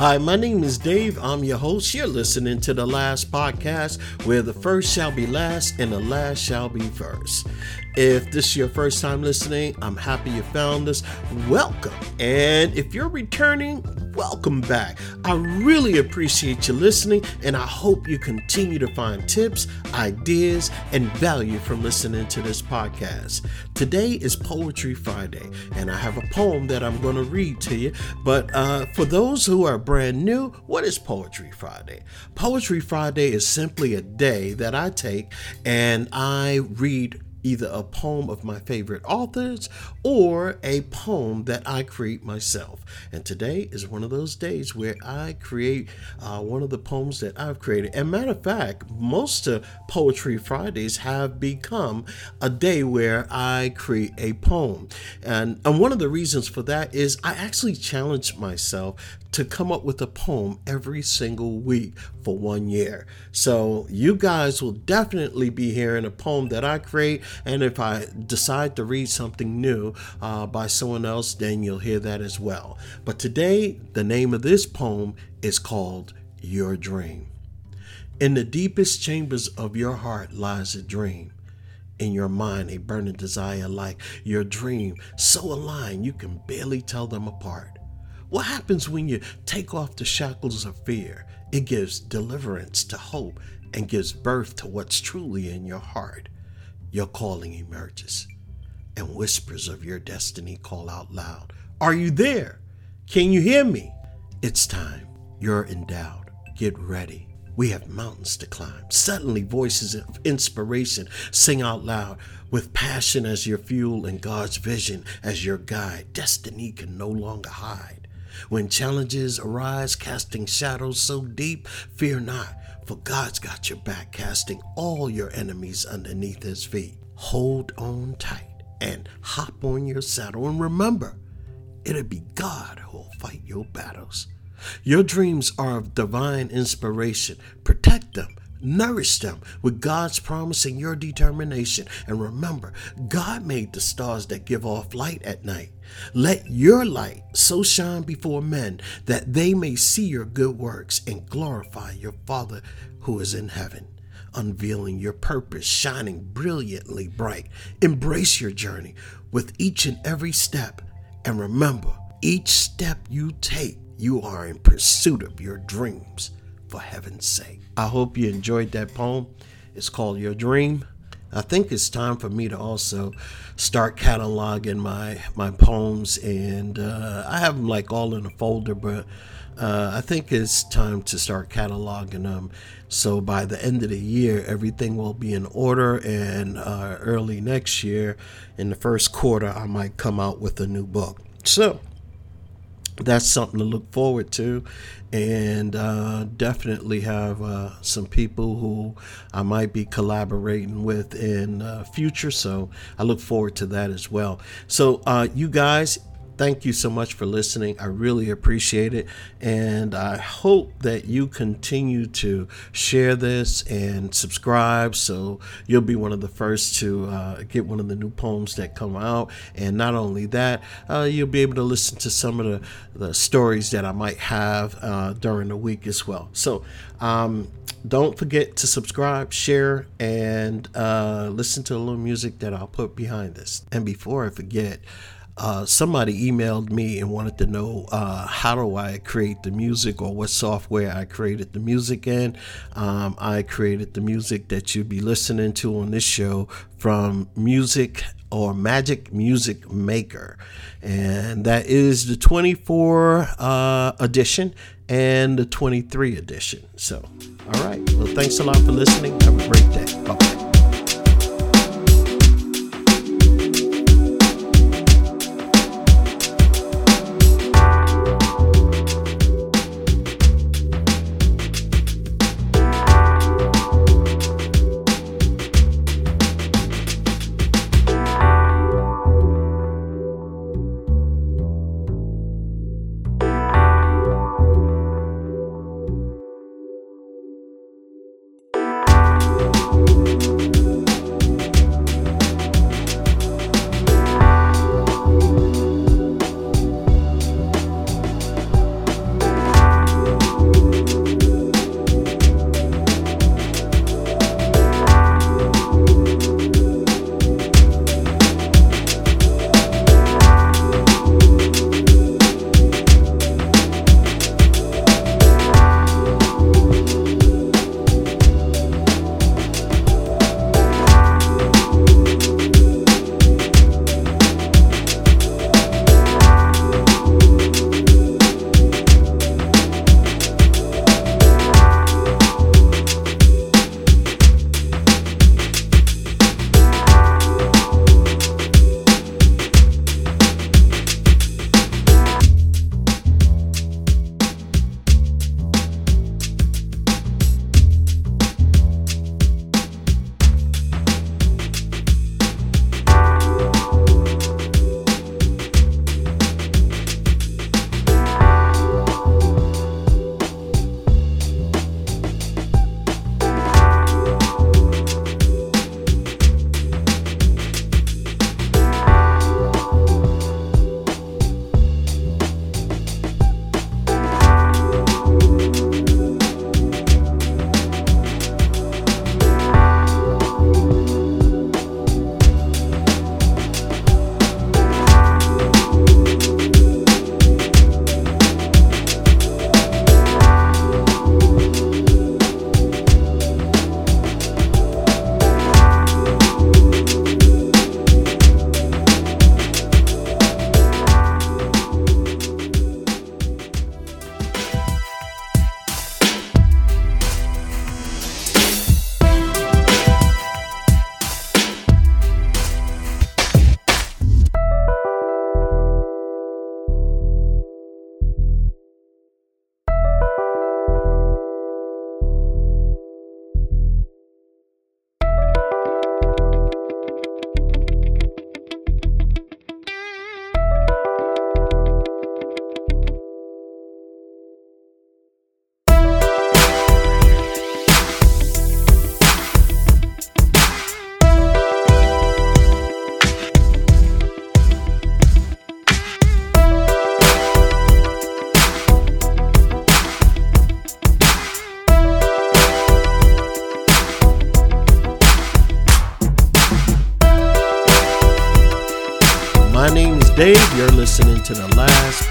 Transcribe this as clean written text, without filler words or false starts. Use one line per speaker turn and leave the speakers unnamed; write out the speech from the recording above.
Hi, my name is Dave. I'm your host. You're listening to The Last Podcast, where the first shall be last and the last shall be first. If this is your first time listening, I'm happy you found us. Welcome. And if you're returning, welcome back. I really appreciate you listening, and I hope you continue to find tips, ideas, and value from listening to this podcast. Today is Poetry Friday, and I have a poem that I'm going to read to you. But for those who are brand new, what is Poetry Friday? Poetry Friday is simply a day that I take and I read either a poem of my favorite authors or a poem that I create myself. And today is one of those days where I create one of the poems that I've created. And matter of fact, most of Poetry Fridays have become a day where I create a poem. And one of the reasons for that is I actually challenged myself to come up with a poem every single week for 1 year. So you guys will definitely be hearing a poem that I create. And if I decide to read something new by someone else, then you'll hear that as well. But today, the name of this poem is called Your Dream. In the deepest chambers of your heart lies a dream. In your mind, a burning desire like your dream, so aligned you can barely tell them apart. What happens when you take off the shackles of fear? It gives deliverance to hope and gives birth to what's truly in your heart. Your calling emerges, and whispers of your destiny call out loud. Are you there? Can you hear me? It's time. You're endowed. Get ready. We have mountains to climb. Suddenly, voices of inspiration sing out loud. With passion as your fuel and God's vision as your guide, destiny can no longer hide. When challenges arise, casting shadows so deep, fear not, for God's got your back, casting all your enemies underneath his feet. Hold on tight and hop on your saddle, and remember, it'll be God who'll fight your battles. Your dreams are of divine inspiration. Protect them. Nourish them with God's promise and your determination. And remember, God made the stars that give off light at night. Let your light so shine before men that they may see your good works and glorify your Father who is in heaven. Unveiling your purpose, shining brilliantly bright. Embrace your journey with each and every step. And remember, each step you take, you are in pursuit of your dreams. For heaven's sake. I hope you enjoyed that poem. It's called Your Dream. I think it's time for me to also start cataloging my poems, and I have them like all in a folder, but I think it's time to start cataloging them. So by the end of the year, everything will be in order, and early next year, in the first quarter, I might come out with a new book. So that's something to look forward to, and definitely have some people who I might be collaborating with in future. So I look forward to that as well. So you guys, thank you so much for listening. I really appreciate it. And I hope that you continue to share this and subscribe so you'll be one of the first to get one of the new poems that come out. And not only that, you'll be able to listen to some of the stories that I might have during the week as well. So don't forget to subscribe, share, and listen to a little music that I'll put behind this. And before I forget, somebody emailed me and wanted to know how do I create the music, or what software I created the music in. I created the music that you'll be listening to on this show from Magic Music Maker, and that is the 24 edition and the 23 edition. So all right, well, thanks a lot for listening. Have a great day. Bye-bye. Dave. You're listening to The Last